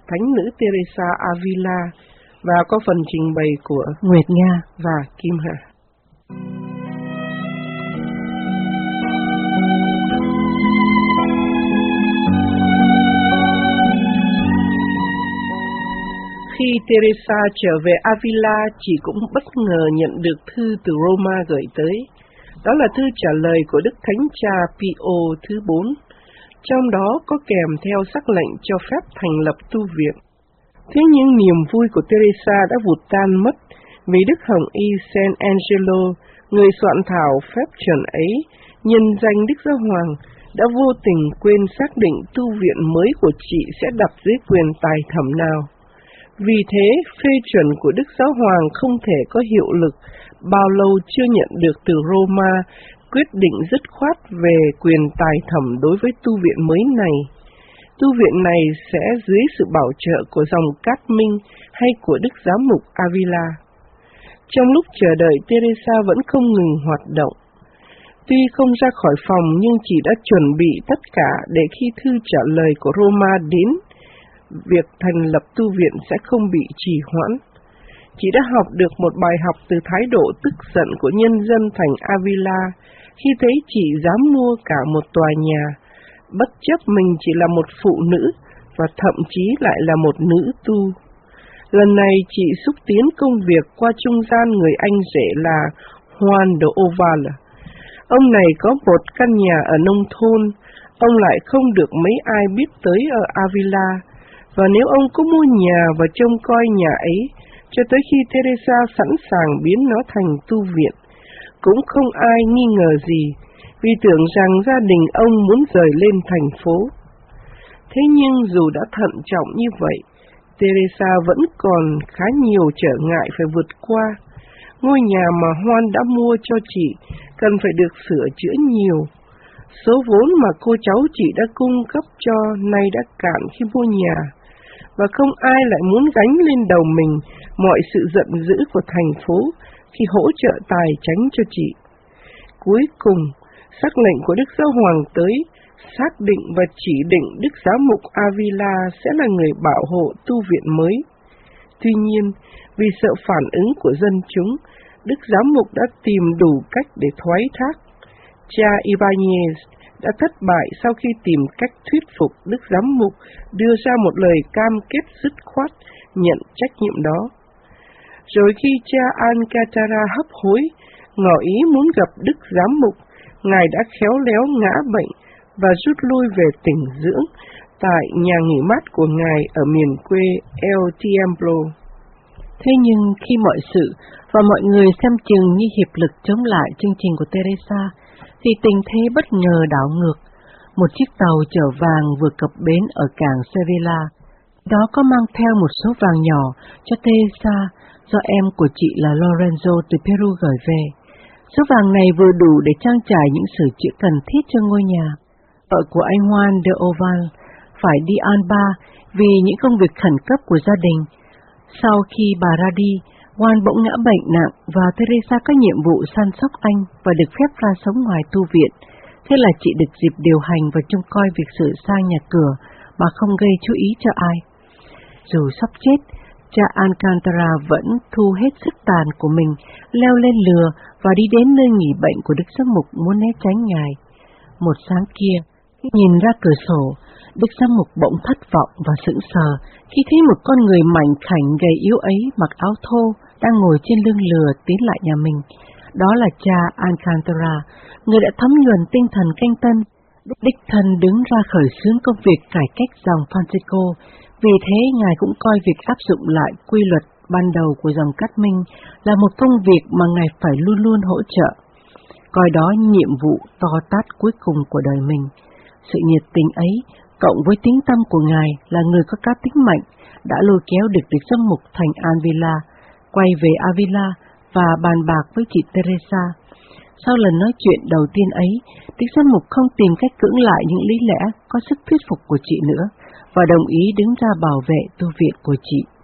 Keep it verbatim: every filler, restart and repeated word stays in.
Thánh nữ Teresa Avila và có phần trình bày của Nguyệt Nga và Kim Hà. Khi Teresa trở về Avila, chị cũng bất ngờ nhận được thư từ Roma gửi tới. Đó là thư trả lời của Đức Thánh Cha Pio thứ bốn. Trong đó có kèm theo sắc lệnh cho phép thành lập tu viện. Thế nhưng niềm vui của Teresa đã vụt tan mất vì Đức Hồng Y San Angelo, người soạn thảo phép chuẩn ấy, nhân danh Đức Giáo Hoàng, đã vô tình quên xác định tu viện mới của chị sẽ đặt dưới quyền tài thẩm nào. Vì thế, phê chuẩn của Đức Giáo Hoàng không thể có hiệu lực bao lâu chưa nhận được từ Roma quyết định dứt khoát về quyền tài thẩm đối với tu viện mới này. Tu viện này sẽ dưới sự bảo trợ của dòng Cát Minh hay của Đức Giám mục Avila. Trong lúc chờ đợi, Teresa vẫn không ngừng hoạt động. Tuy không ra khỏi phòng nhưng chị đã chuẩn bị tất cả để khi thư trả lời của Roma đến, việc thành lập tu viện sẽ không bị trì hoãn. Chị đã học được một bài học từ thái độ tức giận của nhân dân thành Avila khi thấy chị dám mua cả một tòa nhà, bất chấp mình chỉ là một phụ nữ và thậm chí lại là một nữ tu. Lần này chị xúc tiến công việc qua trung gian người anh rể là Juan de Oval. Ông này có một căn nhà ở nông thôn, ông lại không được mấy ai biết tới ở Avila, và nếu ông có mua nhà và trông coi nhà ấy, cho tới khi Teresa sẵn sàng biến nó thành tu viện, cũng không ai nghi ngờ gì, vì tưởng rằng gia đình ông muốn rời lên thành phố. Thế nhưng dù đã thận trọng như vậy, Teresa vẫn còn khá nhiều trở ngại phải vượt qua. Ngôi nhà mà Juan đã mua cho chị cần phải được sửa chữa nhiều. Số vốn mà cô cháu chị đã cung cấp cho nay đã cạn khi mua nhà, và không ai lại muốn gánh lên đầu mình mọi sự giận dữ của thành phố khi hỗ trợ tài chánh cho chị. Cuối cùng, sắc lệnh của Đức Giáo Hoàng tới, xác định và chỉ định Đức Giám mục Avila sẽ là người bảo hộ tu viện mới. Tuy nhiên, vì sợ phản ứng của dân chúng, Đức Giám mục đã tìm đủ cách để thoái thác. Cha Ibanez đã thất bại sau khi tìm cách thuyết phục Đức Giám mục đưa ra một lời cam kết dứt khoát nhận trách nhiệm đó. Rồi khi cha Alcantara hấp hối, ngỏ ý muốn gặp Đức Giám mục, ngài đã khéo léo ngã bệnh và rút lui về tỉnh dưỡng tại nhà nghỉ mát của ngài ở miền quê El Tiemblo. Thế nhưng khi mọi sự và mọi người xem chừng như hiệp lực chống lại chương trình của Teresa, thì tình thế bất ngờ đảo ngược. Một chiếc tàu chở vàng vừa cập bến ở cảng Sevilla. Đó có mang theo một số vàng nhỏ cho Teresa do em của chị là Lorenzo từ Peru gửi về. Số vàng này vừa đủ để trang trải những sửa chữa cần thiết cho ngôi nhà. Vợ của anh Juan de Oval phải đi Alba vì những công việc khẩn cấp của gia đình. Sau khi bà ra đi, Juan bỗng ngã bệnh nặng và Teresa có nhiệm vụ săn sóc anh và được phép ra sống ngoài tu viện. Thế là chị được dịp điều hành và trông coi việc sửa sang nhà cửa mà không gây chú ý cho ai. Dù sắp chết, cha Alcantara vẫn thu hết sức tàn của mình, leo lên lừa và đi đến nơi nghỉ bệnh của Đức Giám mục muốn né tránh ngài. Một sáng kia, nhìn ra cửa sổ, Đức Giám mục bỗng thất vọng và sững sờ khi thấy một con người mảnh khảnh gầy yếu ấy mặc áo thô đang ngồi trên lưng lừa tiến lại nhà mình. Đó là cha Alcantara, người đã thấm nhuần tinh thần canh tân, đích thân đứng ra khởi xướng công việc cải cách dòng Francisco. Vì thế, ngài cũng coi việc áp dụng lại quy luật ban đầu của dòng Cát Minh là một công việc mà ngài phải luôn luôn hỗ trợ, coi đó nhiệm vụ to tát cuối cùng của đời mình. Sự nhiệt tình ấy, cộng với tính tâm của ngài là người có cá tính mạnh, đã lôi kéo được Đức Giám mục thành Avila, quay về Avila và bàn bạc với chị Teresa. Sau lần nói chuyện đầu tiên ấy, Đức Giám mục không tìm cách cưỡng lại những lý lẽ có sức thuyết phục của chị nữa, và đồng ý đứng ra bảo vệ tu viện của chị.